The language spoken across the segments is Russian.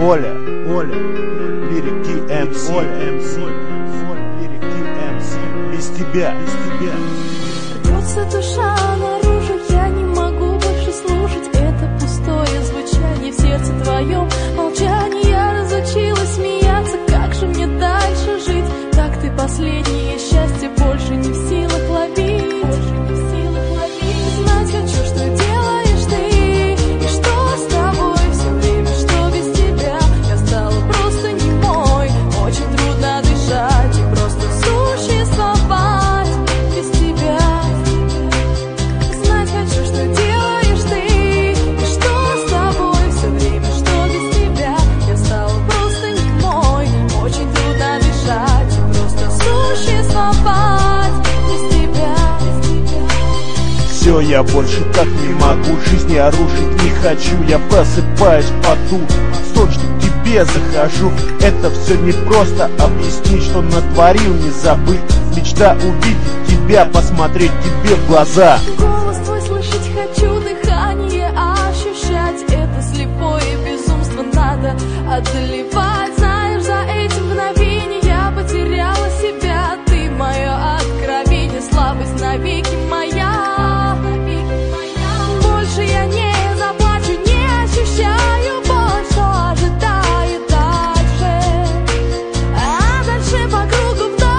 Оля, лирики МС, лирики МС, без тебя. Рвется душа наружу, я не могу больше слушать это пустое звучание в сердце твоем молчании. Я разучилась смеяться, как же мне дальше жить? Так ты последнее счастье больше не в силах ловить. Знать хочу, что делаешь ты, и что с тобой все время, что без тебя я стала просто немой. Очень трудно дышать и просто существовать без тебя. Знать хочу, что делаешь ты, и что с тобой все время, что без тебя я стала просто немой. Очень трудно дышать и просто существовать без тебя. Все, я больше так не могу, жизнь я рушить не хочу. Я просыпаюсь в поту, сон, что к тебе захожу. Это все непросто объяснить, что натворил, не забыть. Мечта увидеть тебя, посмотреть тебе в глаза. Голос твой слышать хочу, дыхание ощущать. Это слепое безумство надо одолевать. Знаешь, за эти мгновения я потеряла себя. Ты мое откровение, слабость навеки моя. Больше я не заплачу, не ощущаю боль, что ожидает дальше. А дальше по кругу вновь.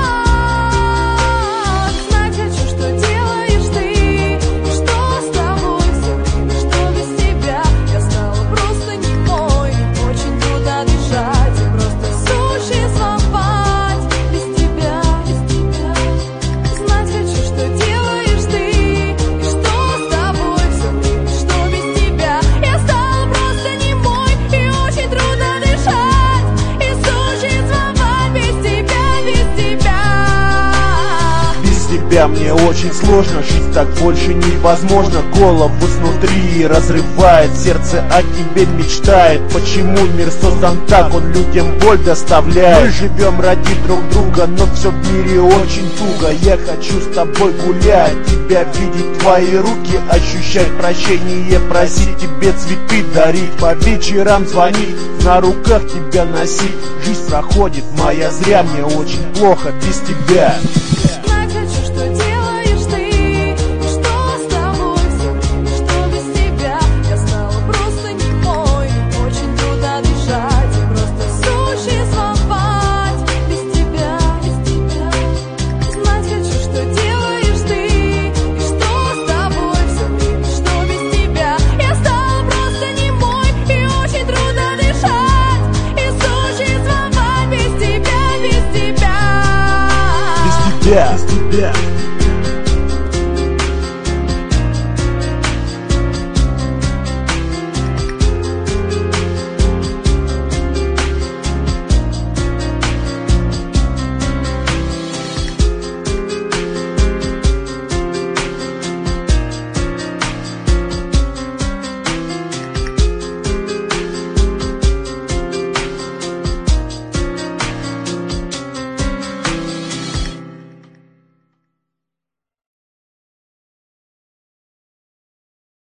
Знать хочу, что делаешь ты, и что с тобой все время, что без тебя я стала просто немой. Очень трудно дышать и просто существовать без тебя. Знать хочу, что делаешь ты, и что с тобой все время, что без тебя я стала просто немой. И очень трудно дышать и существовать без тебя, без тебя. Без тебя мне очень сложно, жить так больше невозможно. Голову снутри разрывает, сердце о тебе мечтает. Почему мир создан так, он людям боль доставляет? Мы живем ради друг друга, но все в мире очень туго. Я хочу с тобой гулять, тебя видеть, твои руки ощущать, прощение просить, тебе цветы дарить, по вечерам звонить, на руках тебя носить. Жизнь проходит моя зря, мне очень плохо без тебя. Знать хочу, что делаешь ты, и что с тобой все время, что без тебя я стала просто немой. Очень трудно дышать и просто существовать без тебя. Знать хочу, что делаешь ты, и что с тобой все время, что без тебя я стала просто немой. И очень трудно дышать и существовать без тебя, без тебя. Без тебя.